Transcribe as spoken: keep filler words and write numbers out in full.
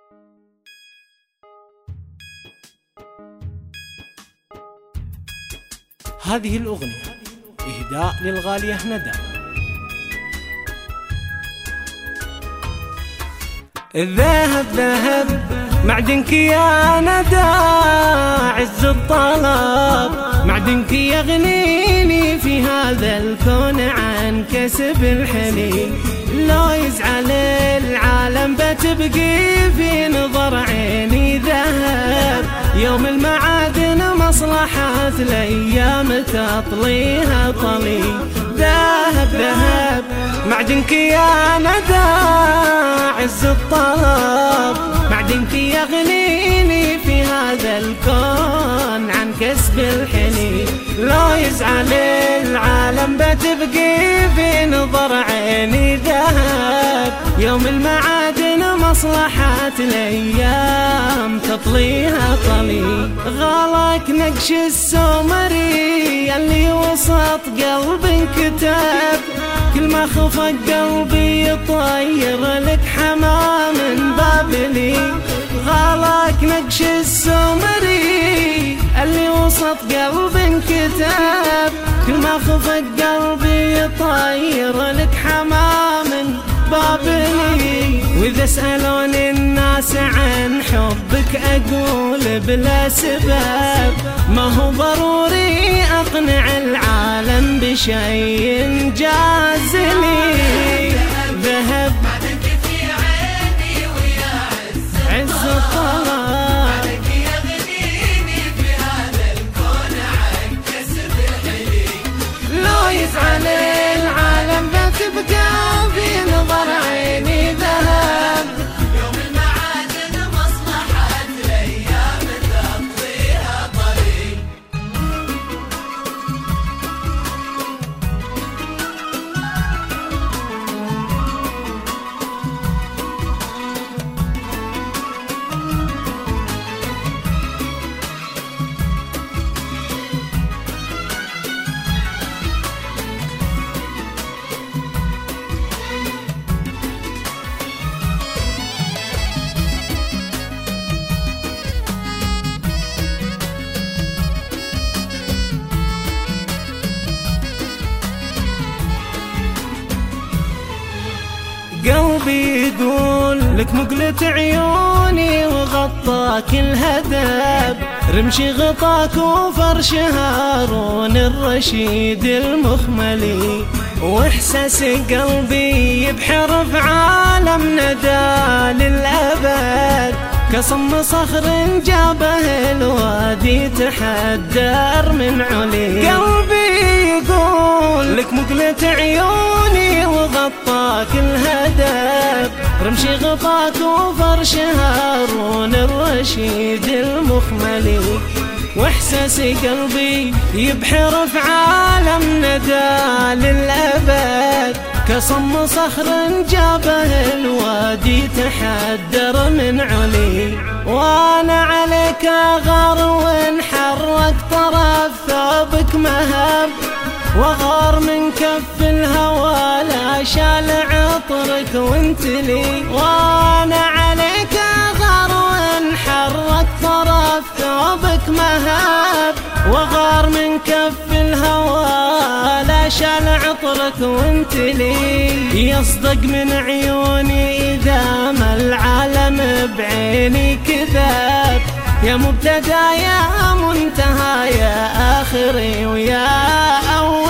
هذه الأغنية إهداء للغالية ندى. الذهب ذهب معدنك يا ندى، عز الطلب معدنك يغنيني في هذا الكون عن كسب الحنين. لو يزعل العالم بتبقي في نظر عيني ذهب، يوم المعادن مصلحة الأيام تطليها طلي. ذهب ذهب معدنك يا ندى، عز الطلب معدنك يغنيني في هذا الكون عن كسب الحنين. لو يزعل العالم بتبقي في نظر عيني ذهب، يوم المعادن مصلحة الأيام تطليها طلي. غلق نقش السومري اللي وسط قلب انكتب، كل ما خفق قلبي يطير لك حمام بابلي. غلق نقش السومري اللي وسط قلب انكتب، كل ما خفق قلبي يطير لك حمام بابلي. وإذا سألوني الناس عن حبك أقول بلا سبب، ما هو ضروري أقنع العالم بشيء جازلي. ذهب معدنك في عيني ويا عز عز الطلب، معدنك يغنيني في هذا الكون عن كسب الحنين. لو يزعل العالم بتبقى في نظر عيني ذهب، يوم المعادن مصلحة الأيام تطليها طريق. قلبي يقول لك مقلة عيوني وغطاك الهدب، رمشي غطاك وفرش هارون الرشيد المخملي. واحساس قلبي يبحر في عالم ندى للأبد، كصم صخر جابه الوادي تحدر من علي. قلبي يقول لك مقلة عيوني وغطاك الهدب، رمشي غطاك وفرش هارون الرشيد المخملي. واحساس قلبي يبحر في عالم ندى للأبد، كصم صخر جابه الوادي تحدر من علي. وانا عليك اغار وانحرك طرف ثوبك مهب، وغار من كف الهوى لا شال عطرك وانت لي. وانا عليك اغار وانحرك طرف ثوبك مهب، وغار من كف الهوى لا شال عطرك وانت لي. يصدق من عيوني اذا ما العالم بعيني كذاب، يا مبتدا يا منتهى يا اخري ويا اول.